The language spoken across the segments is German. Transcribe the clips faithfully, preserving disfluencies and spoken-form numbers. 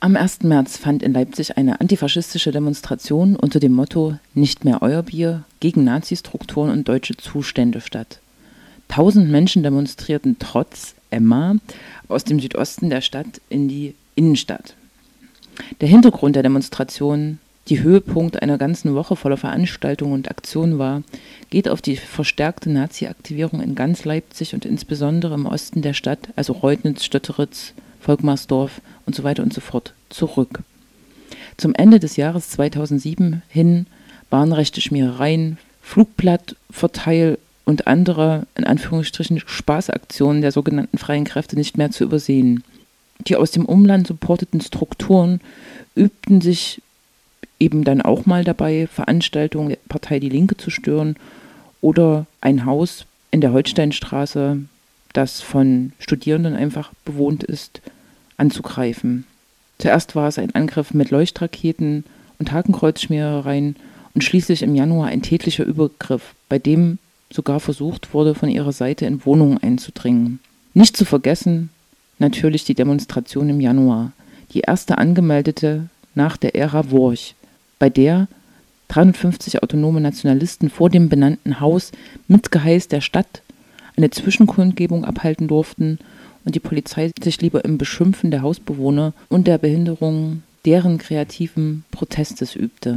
Am ersten März fand in Leipzig eine antifaschistische Demonstration unter dem Motto »Nicht mehr euer Bier« gegen Nazi-Strukturen und deutsche Zustände statt. Tausend Menschen demonstrierten trotz Emma aus dem Südosten der Stadt in die Innenstadt. Der Hintergrund der Demonstration, die Höhepunkt einer ganzen Woche voller Veranstaltungen und Aktionen war, geht auf die verstärkte Nazi-Aktivierung in ganz Leipzig und insbesondere im Osten der Stadt, also Reutnitz, Stötteritz, Volkmarsdorf und so weiter und so fort, zurück. Zum Ende des Jahres zweitausendsieben hin waren rechte Schmierereien, Flugblattverteil und andere, in Anführungsstrichen, Spaßaktionen der sogenannten freien Kräfte nicht mehr zu übersehen. Die aus dem Umland supporteten Strukturen übten sich eben dann auch mal dabei, Veranstaltungen der Partei Die Linke zu stören oder ein Haus in der Holsteinstraße, das von Studierenden einfach bewohnt ist, anzugreifen. Zuerst war es ein Angriff mit Leuchtraketen und Hakenkreuzschmierereien und schließlich im Januar ein tätlicher Übergriff, bei dem sogar versucht wurde, von ihrer Seite in Wohnungen einzudringen. Nicht zu vergessen natürlich die Demonstration im Januar, die erste angemeldete nach der Ära Worch, bei der dreihundertfünfzig autonome Nationalisten vor dem benannten Haus mit Geheiß der Stadt eine Zwischenkundgebung abhalten durften und die Polizei sich lieber im Beschimpfen der Hausbewohner und der Behinderung deren kreativen Protestes übte.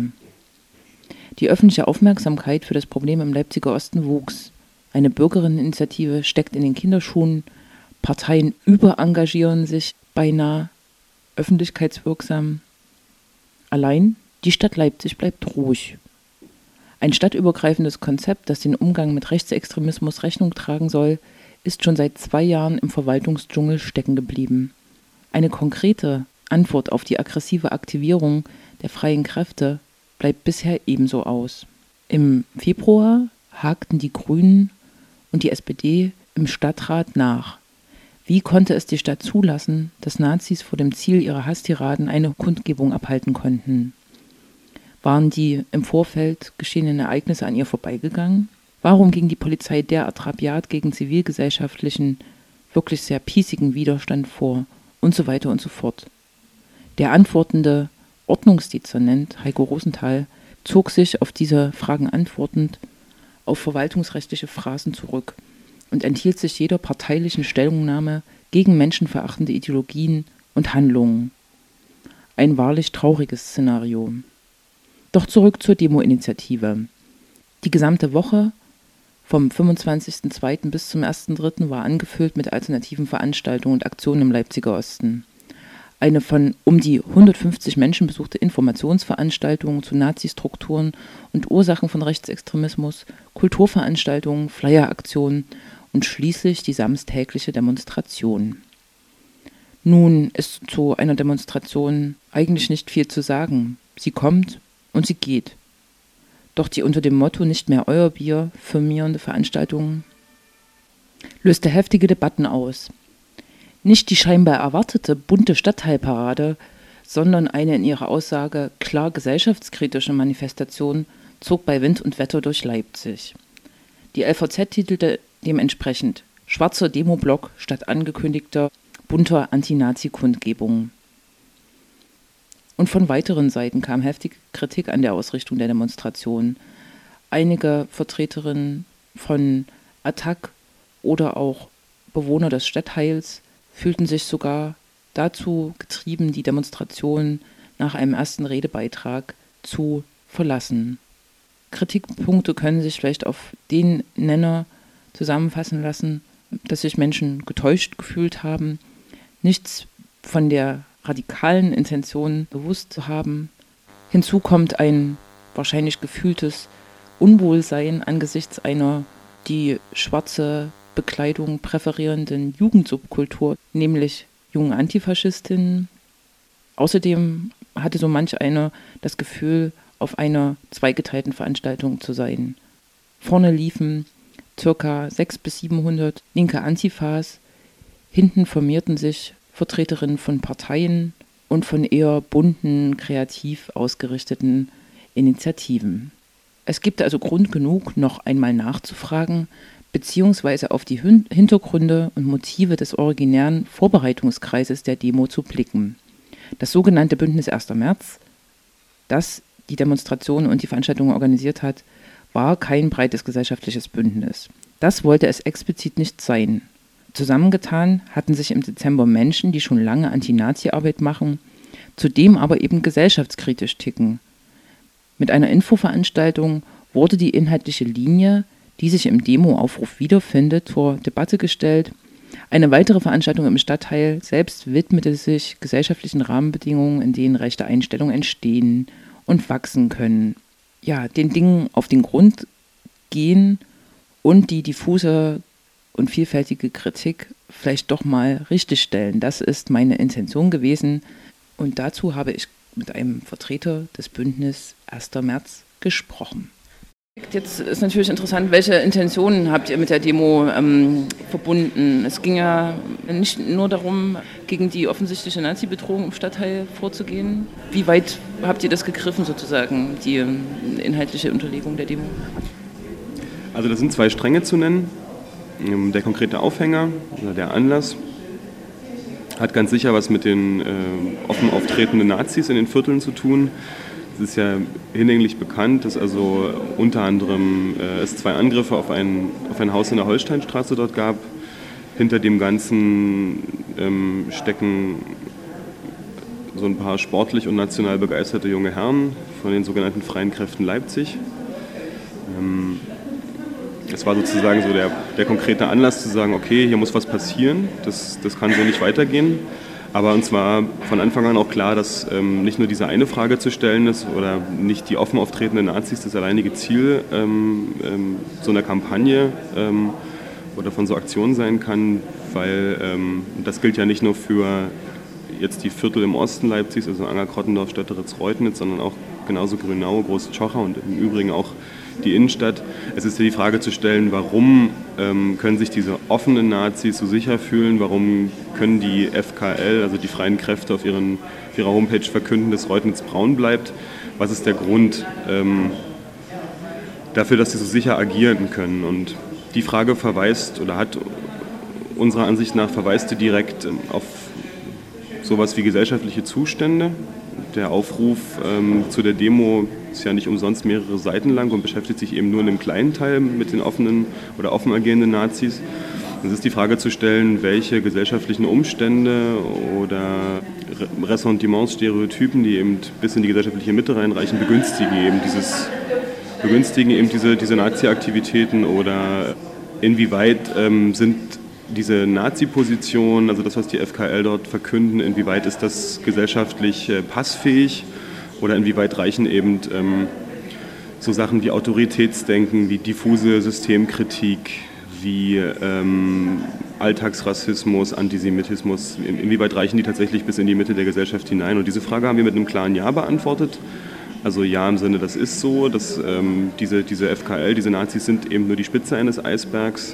Die öffentliche Aufmerksamkeit für das Problem im Leipziger Osten wuchs. Eine Bürgerinneninitiative steckt in den Kinderschuhen, Parteien überengagieren sich beinahe öffentlichkeitswirksam. Allein die Stadt Leipzig bleibt ruhig. Ein stadtübergreifendes Konzept, das den Umgang mit Rechtsextremismus Rechnung tragen soll, ist schon seit zwei Jahren im Verwaltungsdschungel stecken geblieben. Eine konkrete Antwort auf die aggressive Aktivierung der freien Kräfte bleibt bisher ebenso aus. Im Februar hakten die Grünen und die S P D im Stadtrat nach. Wie konnte es die Stadt zulassen, dass Nazis vor dem Ziel ihrer Hasstiraden eine Kundgebung abhalten konnten? Waren die im Vorfeld geschehenen Ereignisse an ihr vorbeigegangen? Warum ging die Polizei derart rabiat gegen zivilgesellschaftlichen, wirklich sehr piesigen Widerstand vor? Und so weiter und so fort. Der antwortende Ordnungsdezernent Heiko Rosenthal zog sich auf diese Fragen antwortend auf verwaltungsrechtliche Phrasen zurück und enthielt sich jeder parteilichen Stellungnahme gegen menschenverachtende Ideologien und Handlungen. Ein wahrlich trauriges Szenario. Doch zurück zur Demo-Initiative. Die gesamte Woche vom fünfundzwanzigsten zweiten bis zum ersten dritten war angefüllt mit alternativen Veranstaltungen und Aktionen im Leipziger Osten. Eine von um die hundertfünfzig Menschen besuchte Informationsveranstaltung zu Nazi-Strukturen und Ursachen von Rechtsextremismus, Kulturveranstaltungen, Flyeraktionen und schließlich die samstägliche Demonstration. Nun ist zu einer Demonstration eigentlich nicht viel zu sagen. Sie kommt und sie geht. Doch die unter dem Motto »Nicht mehr euer Bier« firmierende Veranstaltung löste heftige Debatten aus. Nicht die scheinbar erwartete bunte Stadtteilparade, sondern eine in ihrer Aussage klar gesellschaftskritische Manifestation zog bei Wind und Wetter durch Leipzig. Die L V Z titelte dementsprechend »Schwarzer Demoblock statt angekündigter bunter Anti-Nazi-Kundgebung«. Und von weiteren Seiten kam heftige Kritik an der Ausrichtung der Demonstration. Einige Vertreterinnen von Attac oder auch Bewohner des Stadtteils fühlten sich sogar dazu getrieben, die Demonstration nach einem ersten Redebeitrag zu verlassen. Kritikpunkte können sich vielleicht auf den Nenner zusammenfassen lassen, dass sich Menschen getäuscht gefühlt haben, nichts von der radikalen Intention bewusst zu haben. Hinzu kommt ein wahrscheinlich gefühltes Unwohlsein angesichts einer die schwarze Bekleidung präferierenden Jugendsubkultur, nämlich jungen Antifaschistinnen. Außerdem hatte so manch einer das Gefühl, auf einer zweigeteilten Veranstaltung zu sein. Vorne liefen ca. sechshundert bis siebenhundert linke Antifas, hinten formierten sich Vertreterinnen von Parteien und von eher bunten, kreativ ausgerichteten Initiativen. Es gibt also Grund genug, noch einmal nachzufragen, beziehungsweise auf die Hintergründe und Motive des originären Vorbereitungskreises der Demo zu blicken. Das sogenannte Bündnis erster März, das die Demonstrationen und die Veranstaltungen organisiert hat, war kein breites gesellschaftliches Bündnis. Das wollte es explizit nicht sein. Zusammengetan hatten sich im Dezember Menschen, die schon lange Anti-Nazi-Arbeit machen, zudem aber eben gesellschaftskritisch ticken. Mit einer Infoveranstaltung wurde die inhaltliche Linie, die sich im Demo-Aufruf wiederfindet, zur Debatte gestellt. Eine weitere Veranstaltung im Stadtteil selbst widmete sich gesellschaftlichen Rahmenbedingungen, in denen rechte Einstellungen entstehen und wachsen können. Ja, den Dingen auf den Grund gehen und die diffuse und vielfältige Kritik vielleicht doch mal richtigstellen. Das ist meine Intention gewesen. Und dazu habe ich mit einem Vertreter des Bündnis erster März gesprochen. Jetzt ist natürlich interessant, welche Intentionen habt ihr mit der Demo ähm, verbunden? Es ging ja nicht nur darum, gegen die offensichtliche Nazi-Bedrohung im Stadtteil vorzugehen. Wie weit habt ihr das gegriffen sozusagen, die ähm, inhaltliche Unterlegung der Demo? Also das sind zwei Stränge zu nennen. Der konkrete Aufhänger, oder der Anlass, hat ganz sicher was mit den äh, offen auftretenden Nazis in den Vierteln zu tun. Es ist ja hinlänglich bekannt, dass also unter anderem äh, es zwei Angriffe auf ein, auf ein Haus in der Holsteinstraße dort gab. Hinter dem Ganzen ähm, stecken so ein paar sportlich und national begeisterte junge Herren von den sogenannten Freien Kräften Leipzig. Ähm, es war sozusagen so der, der konkrete Anlass zu sagen, okay, hier muss was passieren, das, das kann so nicht weitergehen. Aber uns war von Anfang an auch klar, dass ähm, nicht nur diese eine Frage zu stellen ist oder nicht die offen auftretenden Nazis das alleinige Ziel ähm, ähm, so einer Kampagne ähm, oder von so Aktionen sein kann, weil ähm, das gilt ja nicht nur für jetzt die Viertel im Osten Leipzigs, also Anger, Krottendorf, Stötteritz, sondern auch genauso Grünau, Große Tschocher und im Übrigen auch die Innenstadt. Es ist ja die Frage zu stellen, warum ähm, können sich diese offenen Nazis so sicher fühlen, warum können die F K L, also die freien Kräfte, auf, ihren, auf ihrer Homepage verkünden, dass Reutnitz braun bleibt. Was ist der Grund ähm, dafür, dass sie so sicher agieren können? Und die Frage verweist oder hat unserer Ansicht nach verweist direkt ähm, auf sowas wie gesellschaftliche Zustände. Der Aufruf ähm, zu der Demo ist ja nicht umsonst mehrere Seiten lang und beschäftigt sich eben nur in einem kleinen Teil mit den offenen oder offen agierenden Nazis. Es ist die Frage zu stellen, welche gesellschaftlichen Umstände oder Ressentiments, Stereotypen, die eben bis in die gesellschaftliche Mitte reinreichen, begünstigen eben, dieses, begünstigen eben diese, diese Nazi-Aktivitäten oder inwieweit ähm, sind diese Nazi-Position, also das, was die F K L dort verkünden, inwieweit ist das gesellschaftlich äh, passfähig oder inwieweit reichen eben ähm, so Sachen wie Autoritätsdenken, wie diffuse Systemkritik, wie ähm, Alltagsrassismus, Antisemitismus, in, inwieweit reichen die tatsächlich bis in die Mitte der Gesellschaft hinein? Und diese Frage haben wir mit einem klaren Ja beantwortet. Also ja im Sinne, das ist so, dass ähm, diese, diese F K L, diese Nazis sind eben nur die Spitze eines Eisbergs.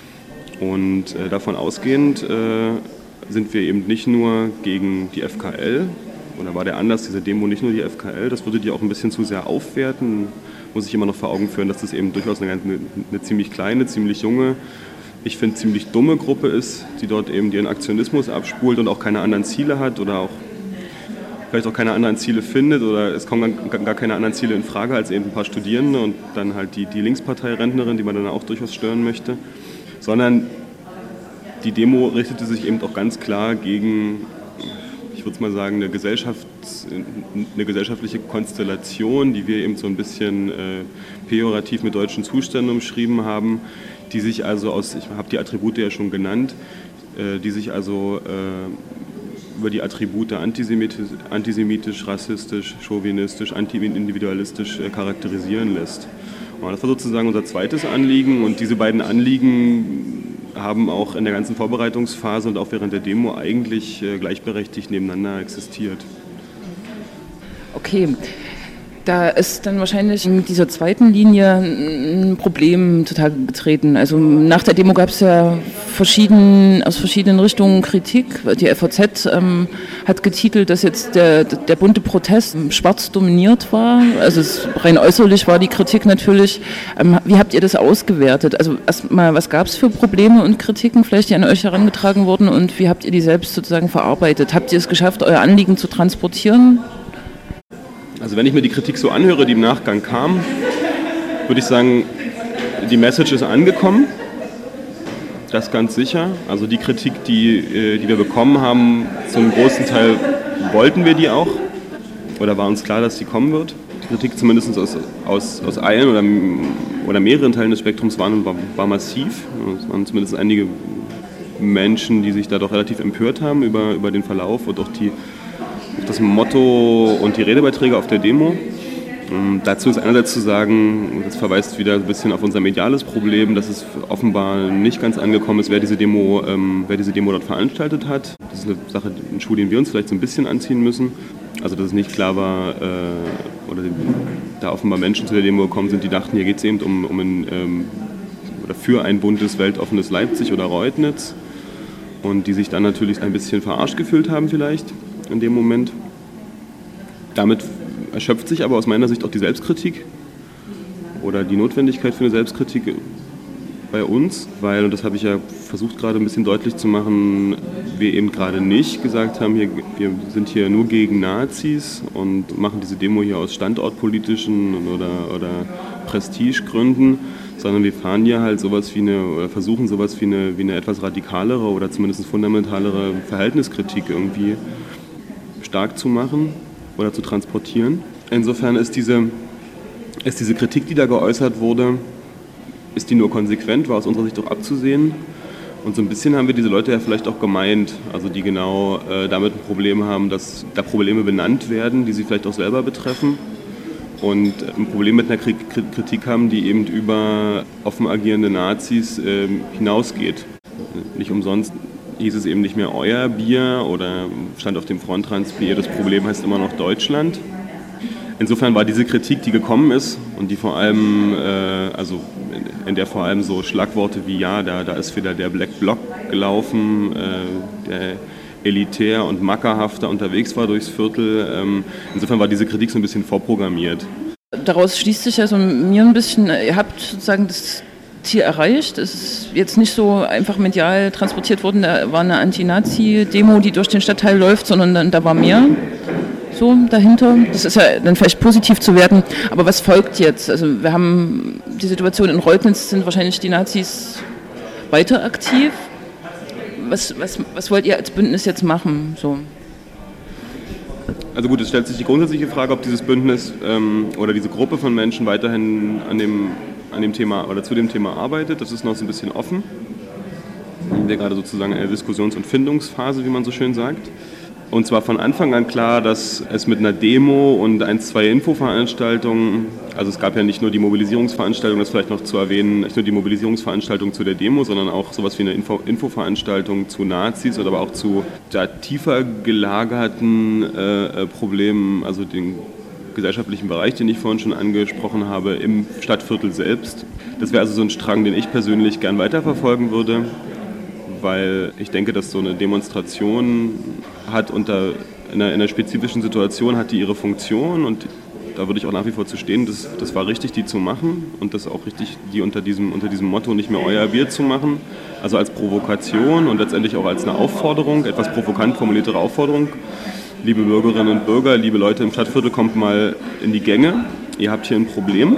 Und äh, davon ausgehend äh, sind wir eben nicht nur gegen die F K L, oder war der Anlass dieser Demo nicht nur die F K L, das würde die auch ein bisschen zu sehr aufwerten, muss ich immer noch vor Augen führen, dass das eben durchaus eine, eine, eine ziemlich kleine, ziemlich junge, ich finde ziemlich dumme Gruppe ist, die dort eben ihren Aktionismus abspult und auch keine anderen Ziele hat oder auch vielleicht auch keine anderen Ziele findet oder es kommen gar keine anderen Ziele in Frage als eben ein paar Studierende und dann halt die, die Linkspartei-Rentnerin, die man dann auch durchaus stören möchte. Sondern die Demo richtete sich eben auch ganz klar gegen, ich würde mal sagen, eine, Gesellschaft, eine gesellschaftliche Konstellation, die wir eben so ein bisschen äh, pejorativ mit deutschen Zuständen umschrieben haben, die sich also aus, ich habe die Attribute ja schon genannt, äh, die sich also äh, über die Attribute antisemitisch, antisemitisch, rassistisch, chauvinistisch, anti-individualistisch äh, charakterisieren lässt. Und das war sozusagen unser zweites Anliegen und diese beiden Anliegen haben auch in der ganzen Vorbereitungsphase und auch während der Demo eigentlich äh, gleichberechtigt nebeneinander existiert. Okay, Da ist dann wahrscheinlich mit dieser zweiten Linie ein Problem total getreten. Also nach der Demo gab es ja verschieden, aus verschiedenen Richtungen Kritik. Die F A Z ähm, hat getitelt, dass jetzt der, der bunte Protest schwarz dominiert war. Also es, rein äußerlich war die Kritik natürlich. Ähm, wie habt ihr das ausgewertet? Also erstmal, was gab es für Probleme und Kritiken vielleicht, die an euch herangetragen wurden, und wie habt ihr die selbst sozusagen verarbeitet? Habt ihr es geschafft, euer Anliegen zu transportieren? Also wenn ich mir die Kritik so anhöre, die im Nachgang kam, würde ich sagen, die Message ist angekommen, das ganz sicher. Also die Kritik, die, die wir bekommen haben, zum großen Teil wollten wir die auch, oder war uns klar, dass die kommen wird. Die Kritik zumindest aus, aus, aus allen oder, oder mehreren Teilen des Spektrums war, war, war massiv. Es waren zumindest einige Menschen, die sich da doch relativ empört haben über, über den Verlauf und auch die das Motto und die Redebeiträge auf der Demo. Ähm, dazu ist einerseits zu sagen, das verweist wieder ein bisschen auf unser mediales Problem, dass es offenbar nicht ganz angekommen ist, wer diese Demo, ähm, wer diese Demo dort veranstaltet hat. Das ist eine Sache, einen Schuh, den wir uns vielleicht so ein bisschen anziehen müssen. Also dass es nicht klar war, äh, oder da offenbar Menschen zu der Demo gekommen sind, die dachten, hier geht es eben um, um ein, ähm, oder für ein buntes, weltoffenes Leipzig oder Reutnitz, und die sich dann natürlich ein bisschen verarscht gefühlt haben vielleicht in dem Moment. Damit erschöpft sich aber aus meiner Sicht auch die Selbstkritik oder die Notwendigkeit für eine Selbstkritik bei uns, weil, und das habe ich ja versucht gerade ein bisschen deutlich zu machen, wir eben gerade nicht gesagt haben, hier, wir sind hier nur gegen Nazis und machen diese Demo hier aus standortpolitischen oder, oder Prestigegründen, sondern wir fahren hier halt sowas wie eine, oder versuchen sowas wie eine, wie eine etwas radikalere oder zumindest fundamentalere Verhältniskritik irgendwie stark zu machen oder zu transportieren. Insofern ist diese, ist diese Kritik, die da geäußert wurde, ist die nur konsequent, war aus unserer Sicht auch abzusehen. Und so ein bisschen haben wir diese Leute ja vielleicht auch gemeint, also die genau äh, damit ein Problem haben, dass da Probleme benannt werden, die sie vielleicht auch selber betreffen. Und ein Problem mit einer Kritik haben, die eben über offen agierende Nazis äh, hinausgeht. Nicht umsonst hieß es eben nicht mehr euer Bier oder stand auf dem Fronttransbier, das Problem heißt immer noch Deutschland. Insofern war diese Kritik, die gekommen ist und die vor allem, äh, also in, in der vor allem so Schlagworte wie ja, da, da ist wieder der Black Bloc gelaufen, äh, der elitär und mackerhafter unterwegs war durchs Viertel. Ähm, insofern war diese Kritik so ein bisschen vorprogrammiert. Daraus schließt sich also mir ein bisschen, ihr habt sozusagen das Ziel erreicht. Es ist jetzt nicht so einfach medial transportiert worden, da war eine Anti-Nazi-Demo, die durch den Stadtteil läuft, sondern dann, da war mehr so dahinter. Das ist ja dann vielleicht positiv zu werten. Aber was folgt jetzt? Also wir haben die Situation in Reutnitz, sind wahrscheinlich die Nazis weiter aktiv. Was, was, was wollt ihr als Bündnis jetzt machen? So. Also gut, es stellt sich die grundsätzliche Frage, ob dieses Bündnis ähm, oder diese Gruppe von Menschen weiterhin an dem, an dem Thema oder zu dem Thema arbeitet. Das ist noch so ein bisschen offen. Wir sind gerade sozusagen in einer Diskussions- und Findungsphase, wie man so schön sagt. Und zwar von Anfang an klar, dass es mit einer Demo und ein, zwei Infoveranstaltungen, also es gab ja nicht nur die Mobilisierungsveranstaltung, das vielleicht noch zu erwähnen, nicht nur die Mobilisierungsveranstaltung zu der Demo, sondern auch sowas wie eine Info, Infoveranstaltung zu Nazis oder aber auch zu da tiefer gelagerten äh, Problemen, also den gesellschaftlichen Bereich, den ich vorhin schon angesprochen habe, im Stadtviertel selbst. Das wäre also so ein Strang, den ich persönlich gern weiterverfolgen würde, weil ich denke, dass so eine Demonstration hat unter in einer, in einer spezifischen Situation hat die ihre Funktion, und da würde ich auch nach wie vor zu stehen, das, das war richtig, die zu machen, und das auch richtig, die unter diesem, unter diesem Motto nicht mehr euer Bier zu machen, also als Provokation und letztendlich auch als eine Aufforderung, etwas provokant formuliertere Aufforderung. Liebe Bürgerinnen und Bürger, liebe Leute im Stadtviertel, kommt mal in die Gänge, ihr habt hier ein Problem.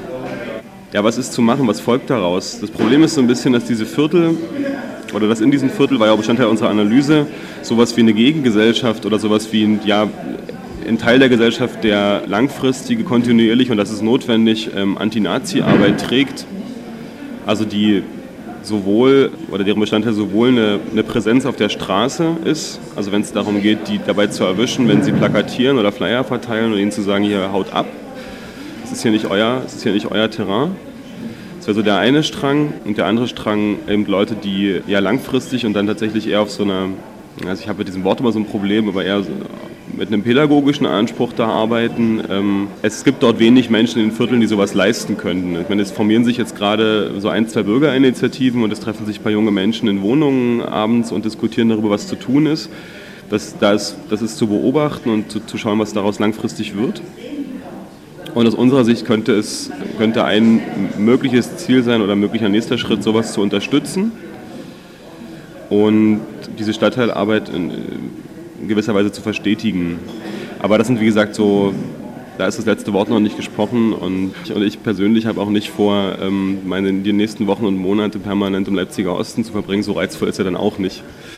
Ja, was ist zu machen, was folgt daraus? Das Problem ist so ein bisschen, dass diese Viertel, oder das in diesem Viertel, war ja auch Bestandteil unserer Analyse, sowas wie eine Gegengesellschaft oder sowas wie ein, ja, ein Teil der Gesellschaft, der langfristige, kontinuierlich, und das ist notwendig, ähm, Anti-Nazi-Arbeit trägt. Also die sowohl, oder deren Bestandteil sowohl eine, eine Präsenz auf der Straße ist, also wenn es darum geht, die dabei zu erwischen, wenn sie plakatieren oder Flyer verteilen und ihnen zu sagen, hier, haut ab, es ist hier nicht euer, es ist hier nicht euer Terrain. Das wäre so der eine Strang, und der andere Strang eben Leute, die ja langfristig und dann tatsächlich eher auf so einer, also ich habe mit diesem Wort immer so ein Problem, aber eher so mit einem pädagogischen Anspruch da arbeiten. Ähm, es gibt dort wenig Menschen in den Vierteln, die sowas leisten könnten. Ich meine, es formieren sich jetzt gerade so ein, zwei Bürgerinitiativen und es treffen sich ein paar junge Menschen in Wohnungen abends und diskutieren darüber, was zu tun ist. Das, das, das ist zu beobachten und zu, zu schauen, was daraus langfristig wird. Und aus unserer Sicht könnte es könnte ein mögliches Ziel sein oder ein möglicher nächster Schritt, sowas zu unterstützen und diese Stadtteilarbeit in, in gewisser Weise zu verstetigen. Aber das sind, wie gesagt, so, da ist das letzte Wort noch nicht gesprochen und ich, und ich persönlich habe auch nicht vor, meine, die nächsten Wochen und Monate permanent im Leipziger Osten zu verbringen. So reizvoll ist er dann auch nicht.